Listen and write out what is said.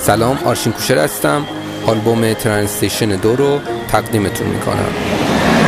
سلام، آرشین کوشر هستم. آلبوم ترانزیشن 2 رو تقدیمتون میکنم.